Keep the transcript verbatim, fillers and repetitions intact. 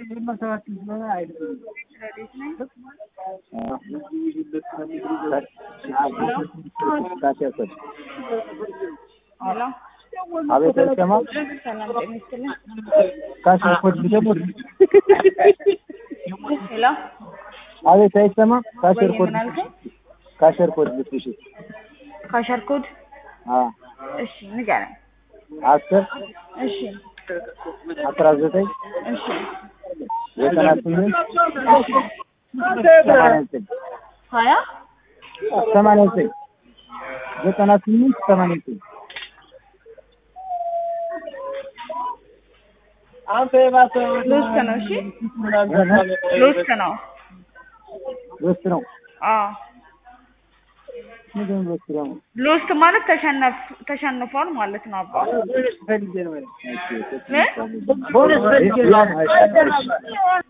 Hello. አቤት አይሰማ ሰላም ጤና ይስጥልኝ። ካሽር ኮድ ቢጀምር ሄሎ አቤት አይሰማ ካሽር ኮድ ምን አልከኝ? ካሽር ኮድ ብትሽ ካሸር ኮድ አ እሺ ንገረኝ። አስር እሺ አስራ ዘጠኝ እሺ ዘጠና ስምንት ሀያ ሰማንያ ዘጠኝ ዘጠና ስምንት ሰማንያ ዘጠኝ አንተ የባሰው ሎስት ነው። እሺ ሎስት ነው። ሎስት ነው። አዎ ምንድን ነው ሎስት ነው? ሎስት ማለት ተሸነፍ ተሸንፏል ማለት ነው። አባ ፈልጌ ነው ማለት እ ቦነስ ፈልጌ ነው